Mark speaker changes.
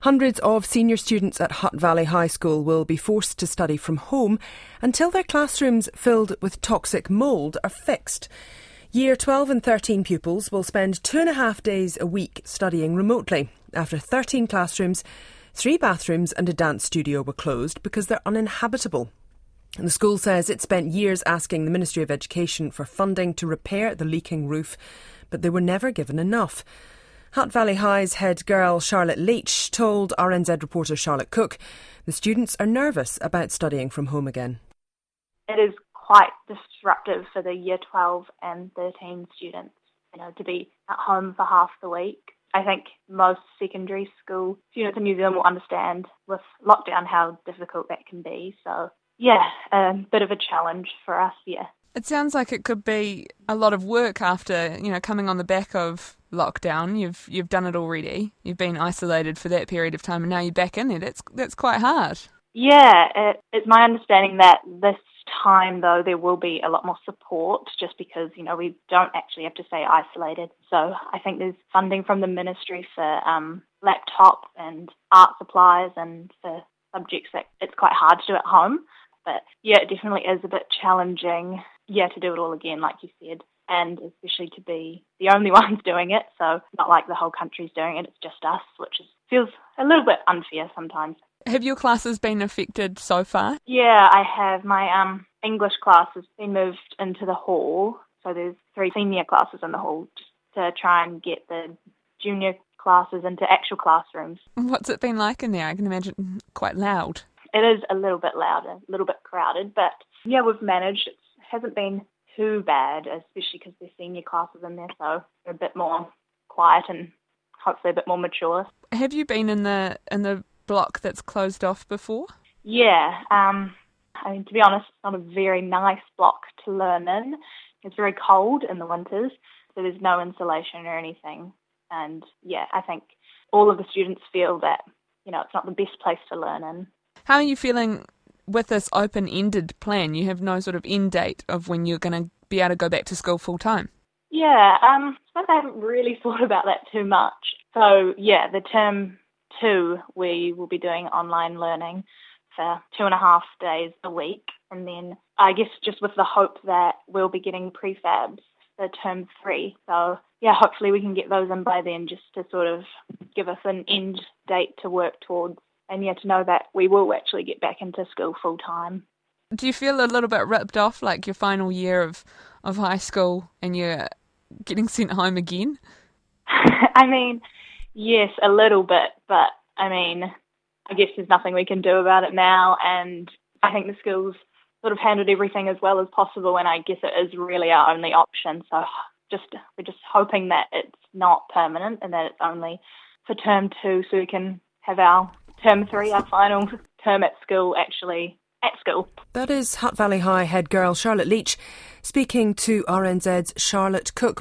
Speaker 1: Hundreds of senior students at Hutt Valley High School will be forced to study from home until their classrooms filled with toxic mould are fixed. Year 12 and 13 pupils will spend 2.5 days a week studying remotely after 13 classrooms, 3 bathrooms and a dance studio were closed because they're uninhabitable. And the school says it spent years asking the Ministry of Education for funding to repair the leaking roof, but they were never given enough. Hutt Valley High's head girl Charlotte Leach told RNZ reporter Charlotte Cook the students are nervous about studying from home again.
Speaker 2: It is quite disruptive for the Year 12 and 13 students, to be at home for half the week. I think most secondary school students in New Zealand will understand with lockdown how difficult that can be. So, a bit of a challenge for us,
Speaker 3: It sounds like it could be a lot of work after, coming on the back of lockdown. You've done it already. You've been isolated for that period of time and now you're back in it. That's quite hard.
Speaker 2: Yeah, it's my understanding that this time, though, there will be a lot more support just because, we don't actually have to stay isolated. So I think there's funding from the ministry for laptops and art supplies and for subjects that it's quite hard to do at home. But it definitely is a bit challenging, to do it all again, like you said, and especially to be the only ones doing it. So not like the whole country's doing it, it's just us, which feels a little bit unfair sometimes.
Speaker 3: Have your classes been affected so far?
Speaker 2: Yeah, I have. My English class has been moved into the hall. So there's 3 senior classes in the hall just to try and get the junior classes into actual classrooms.
Speaker 3: What's it been like in there? I can imagine quite loud.
Speaker 2: It is a little bit loud, a little bit crowded, but we've managed. It hasn't been too bad, especially because there's senior classes in there, so they're a bit more quiet and hopefully a bit more mature.
Speaker 3: Have you been in the block that's closed off before?
Speaker 2: Yeah, to be honest, it's not a very nice block to learn in. It's very cold in the winters, so there's no insulation or anything. And I think all of the students feel that, it's not the best place to learn in.
Speaker 3: How are you feeling with this open-ended plan? You have no sort of end date of when you're going to be able to go back to school full-time.
Speaker 2: I suppose I haven't really thought about that too much. So, the term 2, we will be doing online learning for 2.5 days a week. And then I guess just with the hope that we'll be getting prefabs for term 3. So, hopefully we can get those in by then just to sort of give us an end date to work towards. And to know that we will actually get back into school full time.
Speaker 3: Do you feel a little bit ripped off, like your final year of high school and you're getting sent home again?
Speaker 2: Yes, a little bit, but I guess there's nothing we can do about it now, and I think the school's sort of handled everything as well as possible, and I guess it is really our only option. So we're just hoping that it's not permanent and that it's only for term 2, so we can have our term 3, our final term at school, actually at school.
Speaker 1: That is Hutt Valley High head girl Charlotte Leach speaking to RNZ's Charlotte Cook.